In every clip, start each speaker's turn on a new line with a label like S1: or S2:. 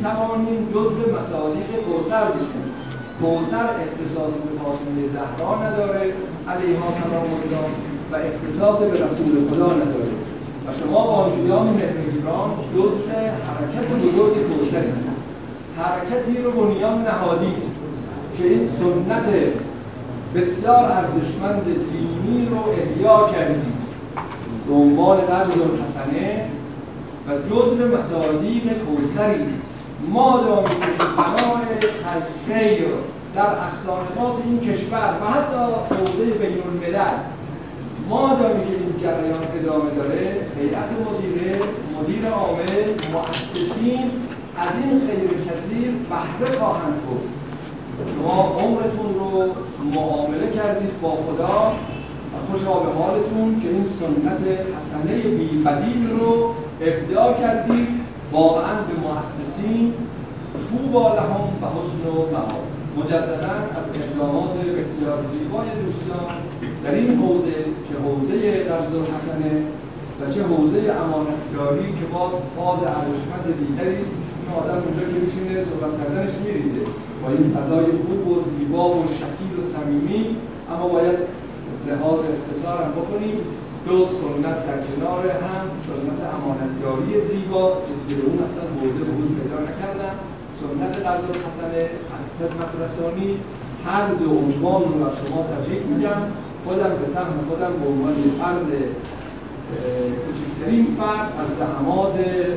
S1: میتوانیم جزء مصادیق کوثر بشیم. کوثر اختصاص به فاطمه زهرا نداره علیها سلام الله و اختصاص به رسول خدا نداره و شما بانویان مهرگیران جزء حرکت بزرگ کوثری هستید. حرکتی رو بنیان نهادید که این سنت بسیار ارزشمند دینی رو احیا کردید به عنوان قرض الحسنه و جزء مصادیق کوثری. ما دامی که بنای خیر در اقصانقات این کشور و حتی حوزه بین الملل ما دامی که این جریان ادامه داره، هیئت مدیره، مدیر عامل، مؤسسین از این خیر کثیر بهره خواهند برد. شما عمرتون رو معامله کردید با خدا و خوشا به حالتون که این سنت حسنه بی‌بدیل رو ابداع کردید. واقعا به مؤسسین طوبی لهم و حسن مآب. مجددا از اقدامات بسیار زیبای دوستان در این حوزه که حوزه قرض الحسنه و چه حوزه امانتداری که باز فاز ارزشمند دیگری است. این آدم اونجا که میشینه صحبت کردنش میریزه با این فضای خوب و زیبا و شکیل و صمیمی، اما باید لحاظ اختصار هم بکنیم. دو سنت در کنار هم، سنت امانتداری زیبا که به اون اصلا حوزه وجود پیدا نکردن، سنت قرض الحسنه، خدمت رسانی، هر دو عنوان رو بر شما تبریک میگم. خودم به سهم خودم به عنوان فرد کوچکترین فرد از زحمات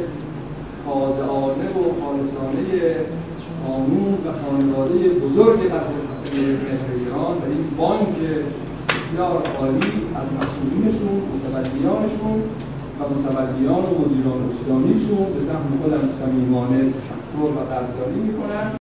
S1: خاضعانه و خالصانه قانون و خانواده بزرگ قرض الحسنه مهرگیران و این بانک بسیار عالی از مسئولینشون، متولیانشون و متولیان و مدیران استانیشون به سهم خودم صمیمانه تشکر و قدردانی میکنم.